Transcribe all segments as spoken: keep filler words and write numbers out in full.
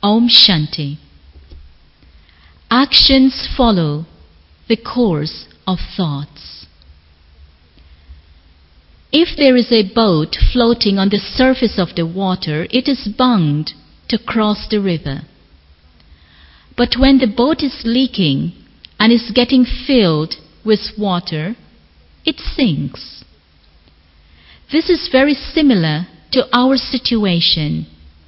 Om Shanti. Actions follow the course of thoughts. If there is a boat floating on the surface of the water, it is bound to cross the river. But when the boat is leaking and is getting filled with water, it sinks. This is very similar to our situation.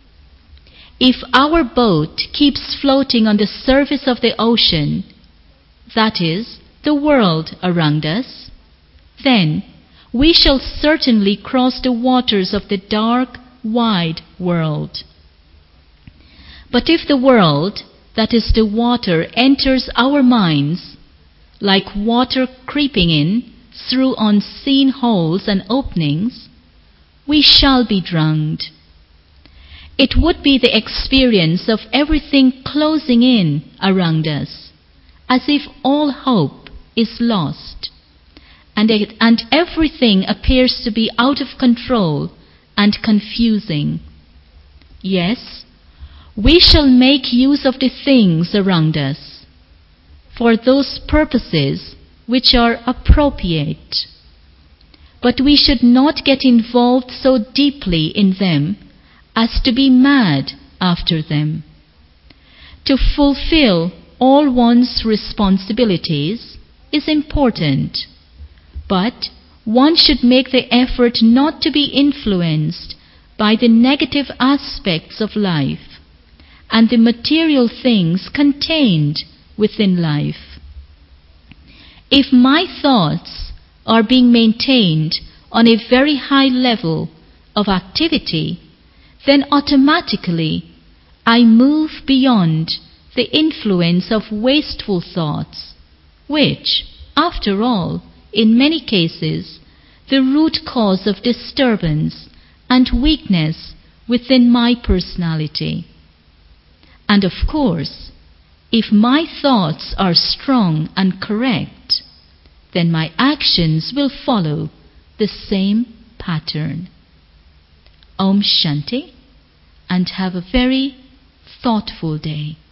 If our boat keeps floating on the surface of the ocean, that is, the world around us, then we shall certainly cross the waters of the dark, wide world. But if the world, that is the water, enters our minds, like water creeping in through unseen holes and openings, we shall be drowned. It would be the experience of everything closing in around us, as if all hope is lost, and, it, and everything appears to be out of control and confusing. Yes, we shall make use of the things around us for those purposes which are appropriate, but we should not get involved so deeply in them as to be mad after them. To fulfill all one's responsibilities is important, but one should make the effort not to be influenced by the negative aspects of life and the material things contained within life. If my thoughts are being maintained on a very high level of activity, then automatically I move beyond the influence of wasteful thoughts, which, after all, in many cases, the root cause of disturbance and weakness within my personality. And of course, if my thoughts are strong and correct, then my actions will follow the same pattern. Om Shanti, and have a very thoughtful day.